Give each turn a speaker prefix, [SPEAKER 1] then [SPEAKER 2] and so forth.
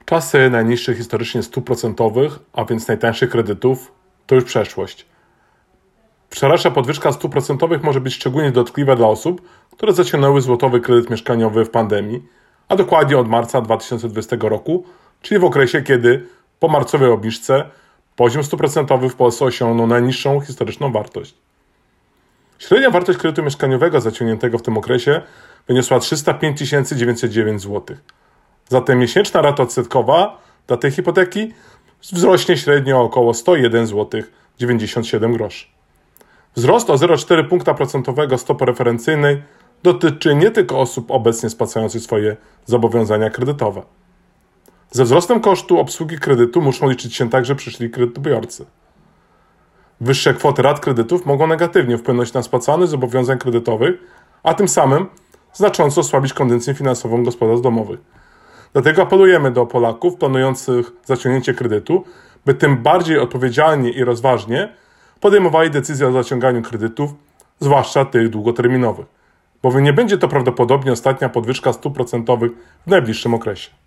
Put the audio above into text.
[SPEAKER 1] Czasy najniższych historycznie stóp procentowych, a więc najtańszych kredytów, to już przeszłość. Wczorajsza podwyżka stóp procentowych może być szczególnie dotkliwa dla osób, które zaciągnęły złotowy kredyt mieszkaniowy w pandemii, a dokładnie od marca 2020 roku, czyli w okresie, kiedy po marcowej obniżce poziom stóp procentowych w Polsce osiągnął najniższą historyczną wartość. Średnia wartość kredytu mieszkaniowego zaciągniętego w tym okresie wyniosła 305 909 zł. Zatem miesięczna rata odsetkowa dla tej hipoteki wzrośnie średnio o około 101 zł 97 groszy. Wzrost o 0,4 punkta procentowego stopy referencyjnej dotyczy nie tylko osób obecnie spłacających swoje zobowiązania kredytowe. Ze wzrostem kosztu obsługi kredytu muszą liczyć się także przyszli kredytobiorcy. Wyższe kwoty rat kredytów mogą negatywnie wpłynąć na spłacalność zobowiązań kredytowych, a tym samym znacząco osłabić kondycję finansową gospodarstw domowych. Dlatego apelujemy do Polaków planujących zaciągnięcie kredytu, by tym bardziej odpowiedzialnie i rozważnie podejmowali decyzje o zaciąganiu kredytów, zwłaszcza tych długoterminowych, bowiem nie będzie to prawdopodobnie ostatnia podwyżka stóp procentowych w najbliższym okresie.